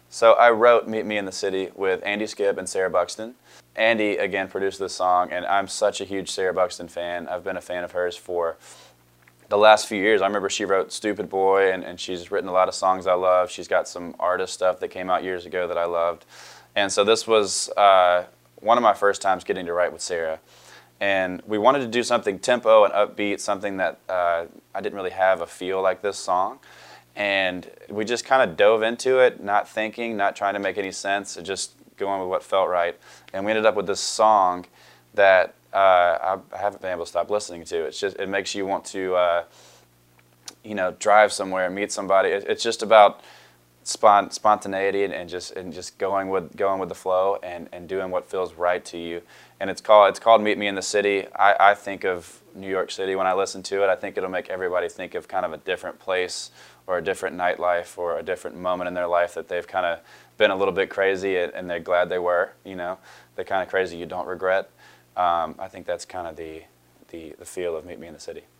So I wrote Meet Me in the City with Andy Skibb and Sarah Buxton. Andy, again, produced this song, and I'm such a huge Sarah Buxton fan. I've been a fan of hers for the last few years. I remember she wrote Stupid Boy, and she's written a lot of songs I love. She's got some artist stuff that came out years ago that I loved. And so this was one of my first times getting to write with Sarah. And we wanted to do something tempo and upbeat, something that I didn't really have a feel like this song. And we just kind of dove into it, not thinking, not trying to make any sense, just going with what felt right. And we ended up with this song that I haven't been able to stop listening to. It's just, it makes you want to, you know, drive somewhere, meet somebody. It's just about spontaneity and just going with the flow and doing what feels right to you. And it's called Meet Me in the City. I think of New York City when I listen to it. I think it'll make everybody think of kind of a different place or a different nightlife or a different moment in their life that they've kind of been a little bit crazy and they're glad they were, you know, the kind of crazy you don't regret. I think that's kind of the feel of Meet Me in the City.